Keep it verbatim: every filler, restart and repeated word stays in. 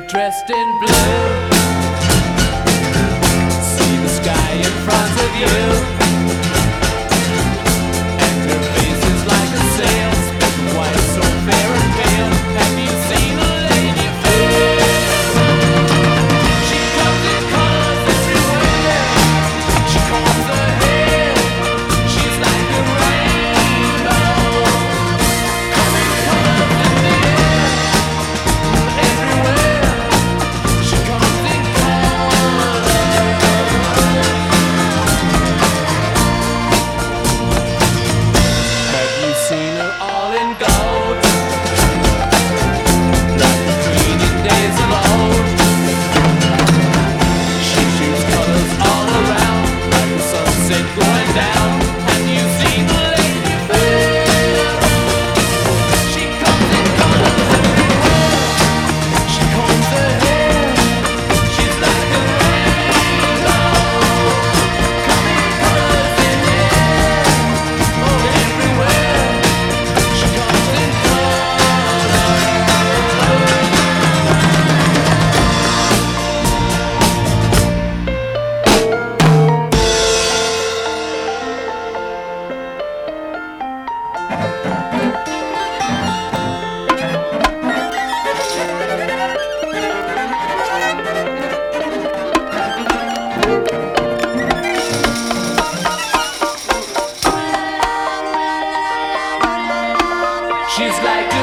dressed in blue. See the sky in front of you, and her face is like a sail, spinning white, so fair and pale. Have you seen a lady fair? She comes in colors everywhere. She combs her hair. She's like a rainbow, coming colors in the air. Everywhere she comes in colors. Have you seen her all in gold, like the queen in days of old? She shoots colors all around, like the sunset going down. Have you seen the lady fair? She comes in colors everywhere. She combs her hair. She's like a rainbow, coming colors in the air. Oh, everywhere she comes in colors. She's like